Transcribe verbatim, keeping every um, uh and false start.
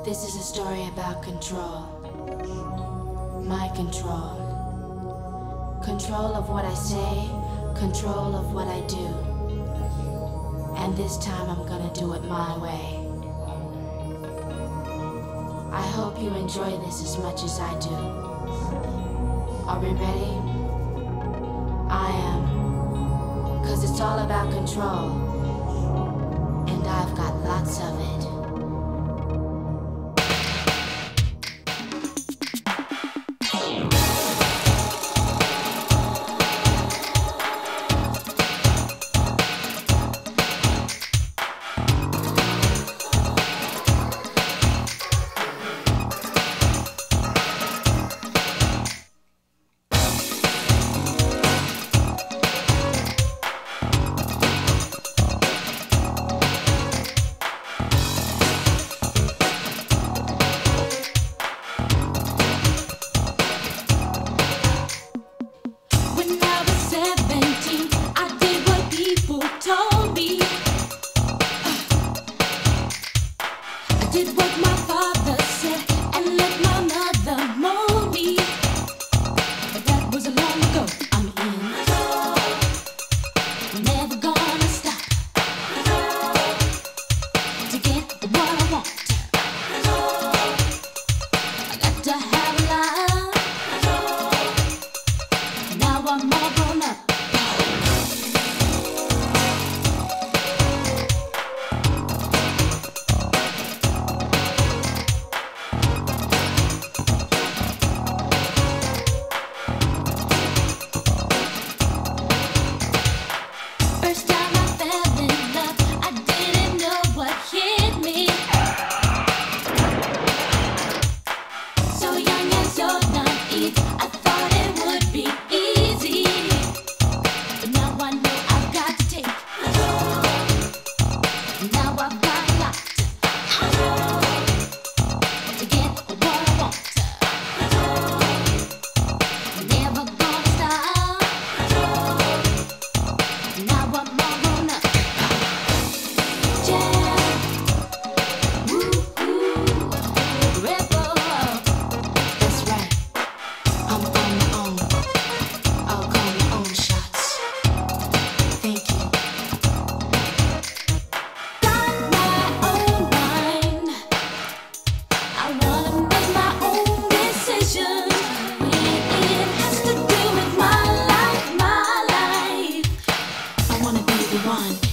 This is a story about control. My control. Control of what I say, control of what I do. And this time I'm gonna do it my way. I hope you enjoy this as much as I do. Are we ready? I am. 'Cause it's all about control. And I've got lots of it. Did what my father said and let my mother mold me. But that was a long ago. I'm in. Never gonna stop to get what I want. I got to have a life. Now I'm all grown up. One.